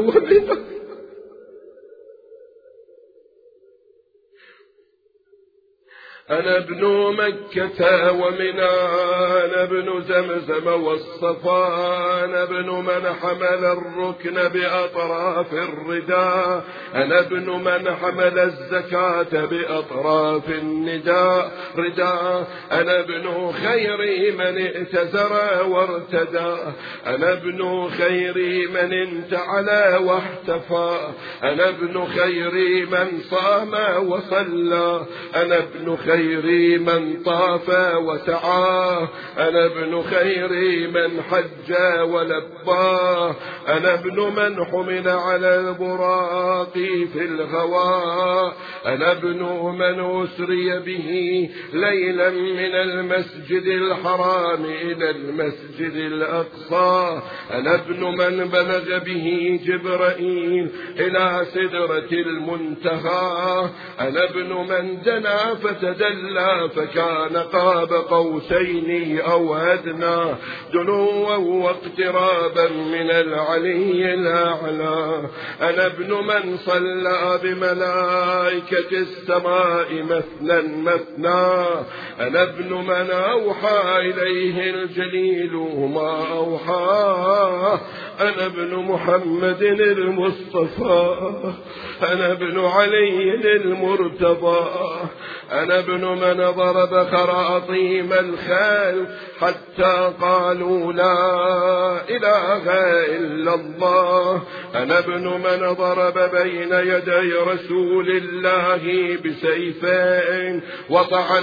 أنا ابن مكة ومنى، أنا ابن زمزم والصفا، أنا ابن من حمل الركن بأطراف الرداء، أنا ابن من حمل الزكاة بأطراف النداء رداء، أنا ابن خير من ائتزر وارتدى، أنا ابن خير من انتعل واحتفى، أنا ابن خير من صام وصلى، أنا ابن خير من طاف وسعى، أنا ابن خير من حج ولبى، أنا ابن من حمل على البراق في الهوى، أنا ابن من أسري به ليلا من المسجد الحرام إلى المسجد الأقصى، أنا ابن من بلغ به جبرائيل إلى سدرة المنتهى، أنا ابن من دنا فتدلى فكان قاب قوسين أو أدنى، دنوا واقترابا من العلي الأعلى، أنا ابن من صلى بملائكة السماء مثنى مثنى، أنا ابن من أوحى إليه الجليل ما أوحى، أنا ابن محمد المصطفى، أنا ابن علي المرتضى، أنا ابن من ضرب خراطيم الخيل حتى قالوا لا إله إلا الله، أنا ابن من ضرب بين يدي رسول الله بسيفين وطعن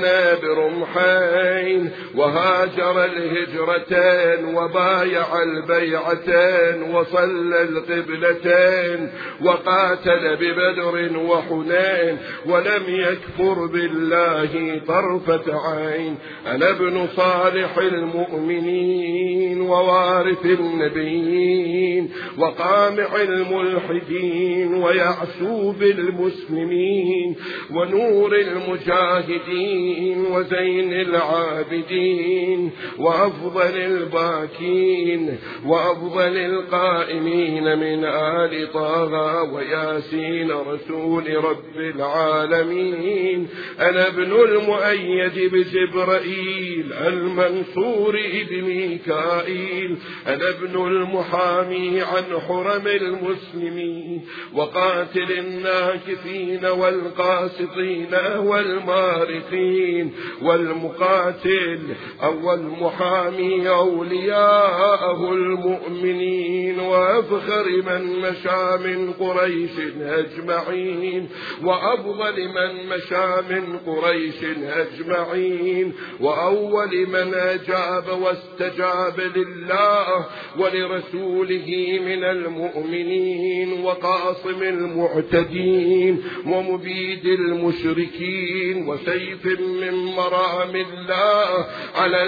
برمحين، وهاجر الهجرتين وبايع البيعتين وصلى القبلتين، وقاتل ببدر وحنين ولم يكفر بالله طرفة عين، أنا ابن صالح المؤمنين ووارث النبيين وقامع الملحدين ويعسوب المسلمين ونور المجاهدين وزين العابدين وأفضل الباكين وأفضل القائمين من آل طه وياسين رسول رب العالمين، أنا ابن المؤيد بجبرائيل المنصور بميكائيل، أنا ابن المحامي عن حرم المسلمين وقاتل الناكثين والقاسطين والمارقين، والمقاتل أو المحامي أولياءه المؤمنين وأفخر من مشى من قريش أجمعين، وأفضل من مشى من قريش أجمعين، وأول من أجاب واستجاب لله ولرسوله من المؤمنين، وقاصم المعتدين ومبيد المشركين، وسيف من مرام الله على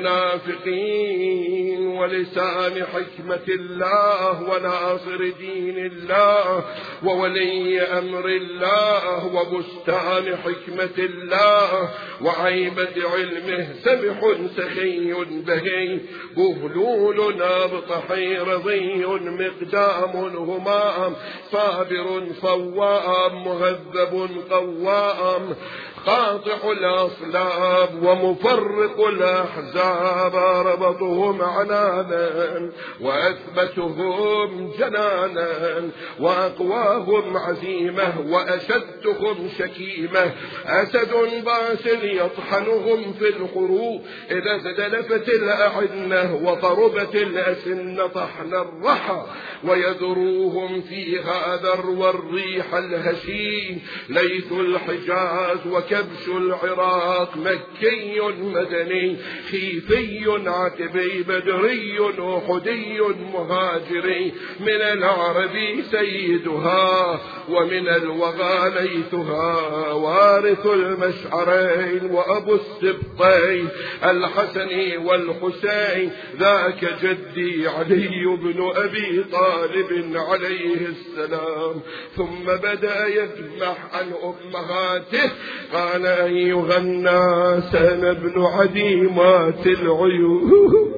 المنافقين، ولسان حكمة الله وناصر دين الله وولي أمر الله وبستان حكمة الله وعيبة علمه، سمح سخي بهي بهلول نابطحي رضي مقدام همام، صابر صوام مهذب قوام، قاطع الأصلاب ومفرق الأحزاب، ربطهم عنانا وأثبتهم جنانا، وأقواهم عزيمة وأشدهم شكيمة. أسد باسل يطحنهم في القروب إذا ازدلفت الأعنة، وضربت الأسن طحن الرحى، ويذروهم فيها ذرو الريح الهشيم. ليث الحجاز وكبش العراق، مكي مدني خيفي عتبي بدري أحدي مهاجري، من العرب سيدها ومن الوغى ليثها، وارث المشعرين وأبو السبطين الحسن والحسين، ذاك جدي علي بن أبي طالب عليه السلام. ثم بدأ يجمح عن أمهاته، قال أيها الناس أنا ابن عديمات العيون،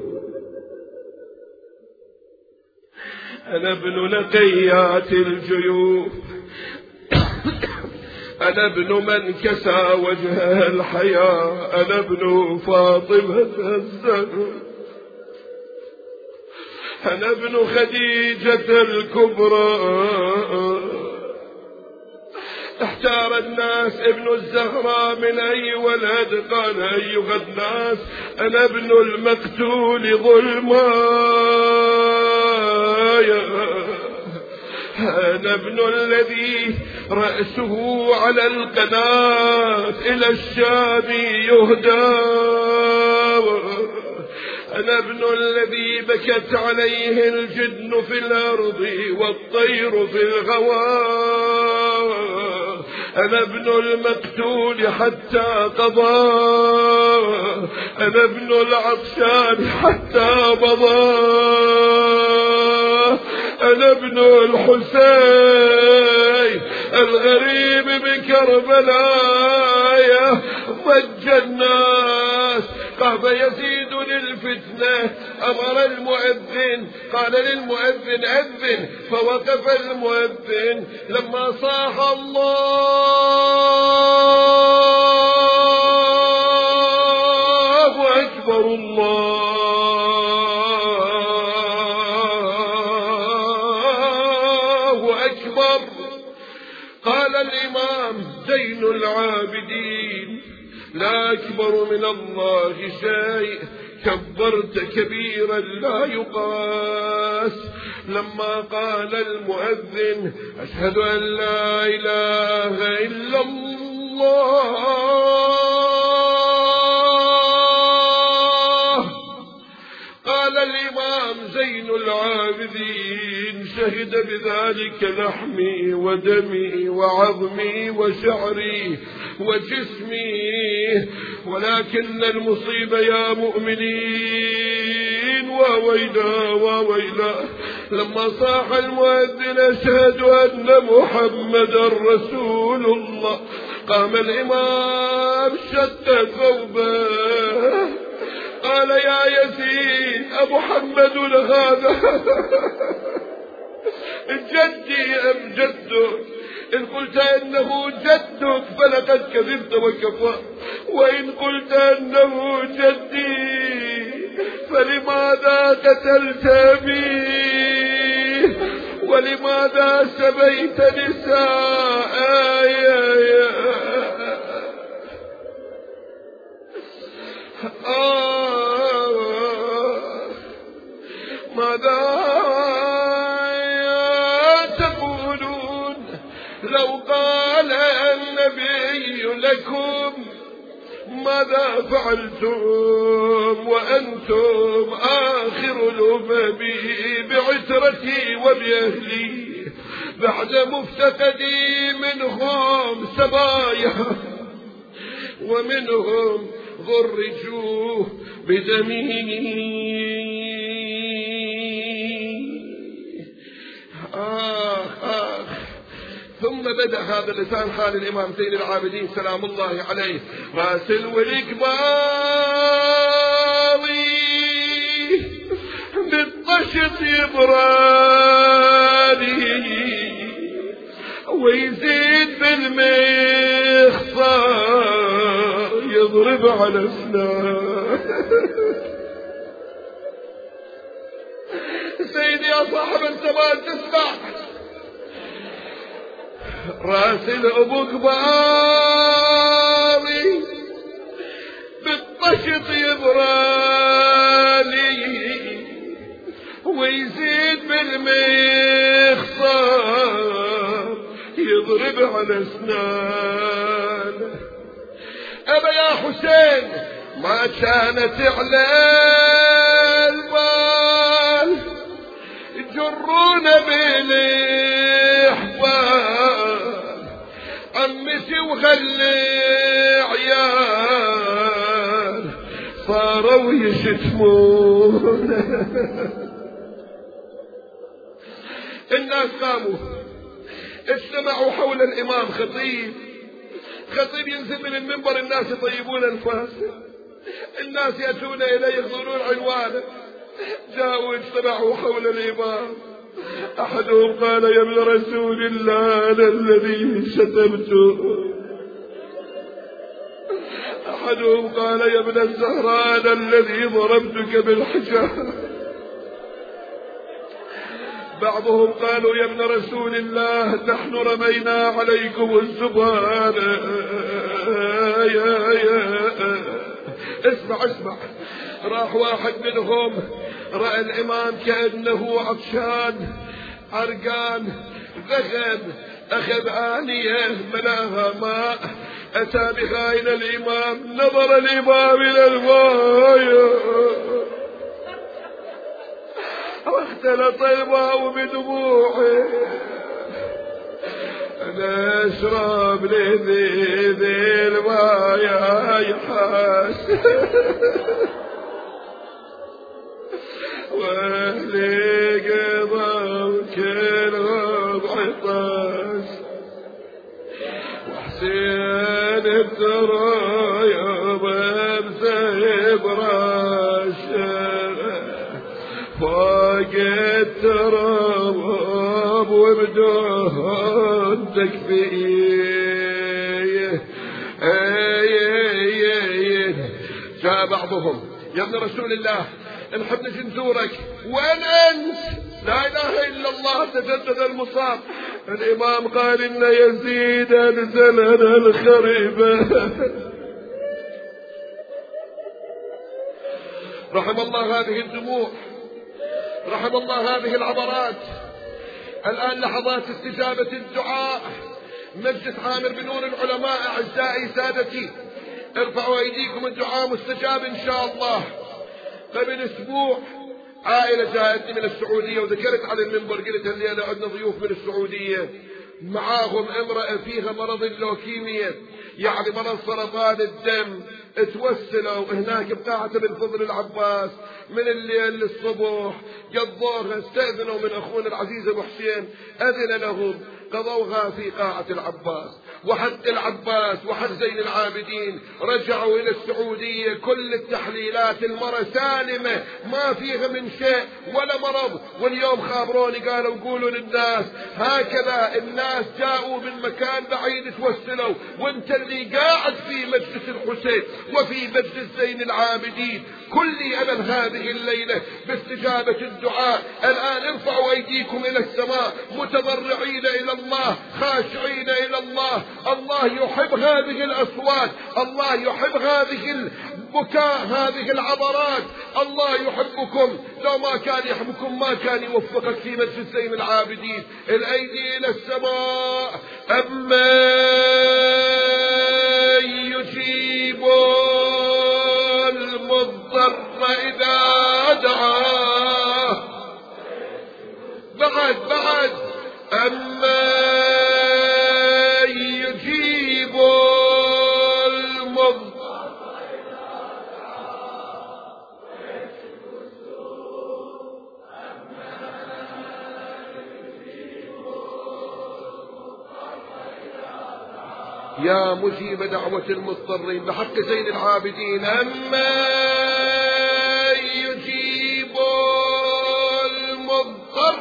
أنا ابن نقيات الجيوب، أنا ابن من كسى وجه الحياة، أنا ابن فاطمة الزهراء، أنا ابن خديجة الكبرى. احتار الناس ابن الزهراء من أي ولد، قال أيها الناس أنا ابن المقتول ظلما، أنا ابن الذي رأسه على القناة إلى الشام يهدى، أنا ابن الذي بكت عليه الجن في الأرض والطير في الغوى، أنا ابن المقتول حتى قضى، أنا ابن العطشان حتى مضى، أنا ابن الحسين الغريب بكربلاء. ضج الناس، قام يزيد للفتنة، أمر المؤذن، قال للمؤذن أذن، فوقف المؤذن لما صاح الله أكبر الله أكبر. قال الإمام زين العابدين لا أكبر من الله شيء، كبرت كبيرا لا يقاس. لما قال المؤذن أشهد أن لا إله إلا الله، قال الإمام زين العابدين شهد بذلك لحمي ودمي وعظمي وشعري وجسمي، ولكن المصيبة يا مؤمنين وويلا وويلا لما صاح المؤذن أشهد أن محمدا رسول الله، قام الإمام شق ثوبه قال يا يزيد أمحمد هذا جدي أم جدك؟ إن قلت أنه جدك فلقد كذبت وكفى، وإن قلت أنه جدي فلماذا قتلت أبي ولماذا سبيت نساء؟ ماذا تقولون لو قال النبي لكم؟ ماذا فعلتم وأنتم آخر الأمم بعترتي وبأهلي بعد مفتقدي منهم سبايا ومنهم غرجوا بدمي. ثم بدأ هذا لسان حال الإمام زين العابدين سلام الله عليه غاسل والإكباري بالطشط يبراني ويزيد بالمخصى النار يضرب على أسنان. سيدي يا صاحب الزمان تسمع راسل أبوك بالي بالطشط يبرالي ويزيد بالمخصار يضرب على أسنان. أبا يا حسين ما كانت على البال جرونا بالإحبال عمتي وخلي عيال صاروا يشتمون. الناس قاموا اجتمعوا حول الإمام خطيب ينزل من المنبر، الناس يطيبون أنفاسه، الناس يأتون إليه يحضرون عنوانه. جاءوا اجتمعوا حول الإمام. أحدهم قال يا ابن رسول الله أنا الذي شتمته. أحدهم قال يا ابن الزهراء أنا الذي ضربتك بالحجارة. بعضهم قالوا يا ابن رسول الله نحن رمينا عليكم الزبان. اسمع راح واحد منهم رأى الإمام كأنه عطشان عرقان، ذهب أخذ آنية ملاها ماء، أتى بها إلى الإمام، نظر الإمام إلى الماء واختلط الماء بدموعه. أنا أشرب لذيذ الماء يا حاس واهلي قضوا كلهم عطاس، وحسين الدرايا بمسيب راسه فوق التراب وبدون تكفيه. جاء بعضهم يا ابن رسول الله نحب نجي نزورك، وين أنت؟ لا إله إلا الله تجدد المصاب. الإمام قال إن يزيد أنزلنا الخريبة. رحم الله هذه الدموع، رحم الله هذه العبرات. الآن لحظات استجابة الدعاء. مجلس عامر بنور العلماء أعزائي سادتي ارفعوا أيديكم، الدعاء مستجاب إن شاء الله. قبل أسبوع عائلة جاءتني من السعودية وذكرت على المنبر، قلت الليلة عندنا ضيوف من السعودية معاهم امرأة فيها مرض اللوكيميا، يعني مرض سرطان الدم. توسلوا هناك بقاعة بن فضل العباس من الليل للصبح، قضوها، استأذنوا من أخونا العزيز أبو حسين، أذن لهم، قضوها في قاعة العباس. وحد العباس وحد زين العابدين رجعوا إلى السعودية، كل التحليلات المرة سالمة ما فيها من شيء ولا مرض. واليوم خابروني قالوا قولوا للناس هكذا، الناس جاءوا من مكان بعيد توسلوا، وانت اللي قاعد في مجلس الحسين وفي مجلس زين العابدين كلي أمل هذه الليلة باستجابة الدعاء. الآن ارفعوا أيديكم إلى السماء متضرعين إلى الله، خاشعين إلى الله. الله يحب هذه الأصوات، الله يحب هذه البكاء، هذه العبرات. الله يحبكم، لو ما كان يحبكم ما كان يوفقك في مجلس زين العابدين. الأيدي إلى السماء. أما يجيب المضطر إذا دعاه. بعد أما يجيب المضطر إذا دعاه ويكشف السوء. أما يجيب المضطر إذا دعاه يا مجيب دعوة المضطرين بحق زين العابدين. أما يجيب المضطر.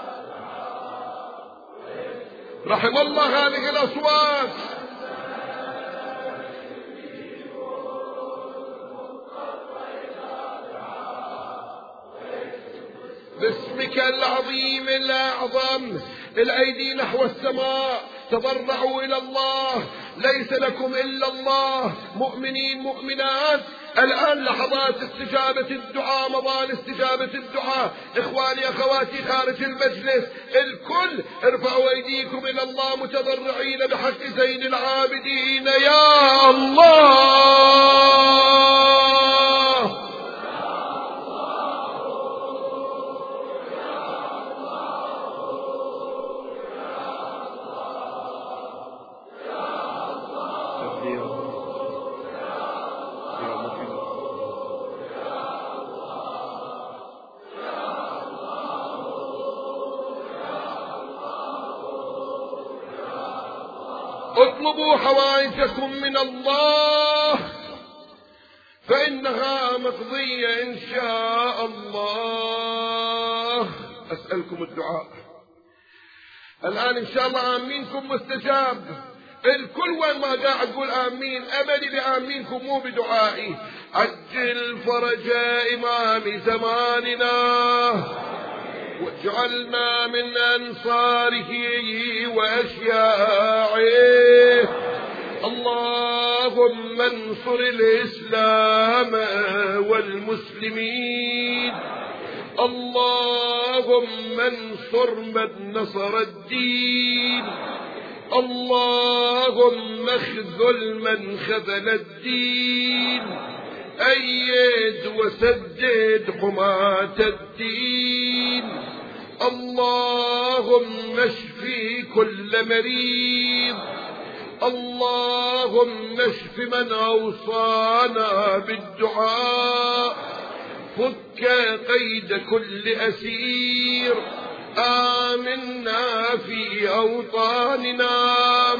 رحم الله هذه الأصوات. باسمك العظيم الأعظم. الأيدي نحو السماء، تضرعوا إلى الله، ليس لكم إلا الله. مؤمنين مؤمنات، الآن لحظات استجابة الدعاء، مضان استجابة الدعاء. إخواني أخواتي خارج المجلس، الكل ارفعوا أيديكم إلى الله متضرعين بحق زين العابدين. يا الله اطلبوا حوائجكم من الله فإنها مقضية إن شاء الله. أسألكم الدعاء الآن إن شاء الله، آمينكم مستجاب. الكل وين ما قاعد تقول آمين، أملي بآمينكم مو بدعائي. عجل فرج إمام زماننا واجعلنا من أنصاره وأشياعه. اللهم انصر الإسلام والمسلمين. اللهم انصر من نصر الدين. اللهم اخذل من خذل الدين. أيد وسدد حماة الدين. اللهم اشفي كل مريض. اللهم اشف من أوصانا بالدعاء. فك قيد كل أسير. آمنا في أوطاننا.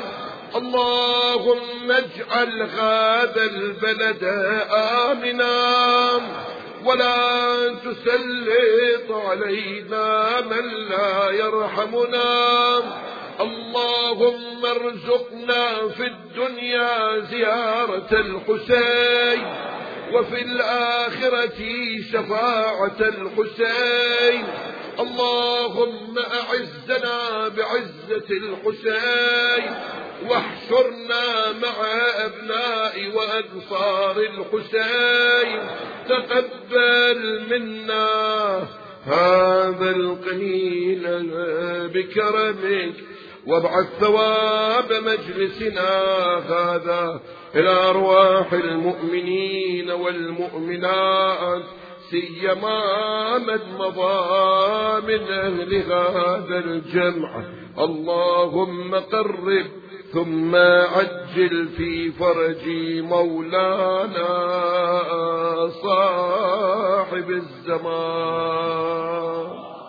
اللهم اجعل هذا البلد آمنا ولا تسلط علينا من لا يرحمنا. اللهم ارزقنا في الدنيا زيارة الحسين وفي الآخرة شفاعة الحسين. اللهم أعزنا بعزة الحسين واحشرنا مع أبناء وأنصار الحسين. تقبل منا هذا القليل بكرمك وابعث ثواب مجلسنا هذا إلى أرواح المؤمنين والمؤمنات، سيما من مضى من أهل هذا الجمع. اللهم قرب ثم عجل في فرج مولانا صاحب الزمان.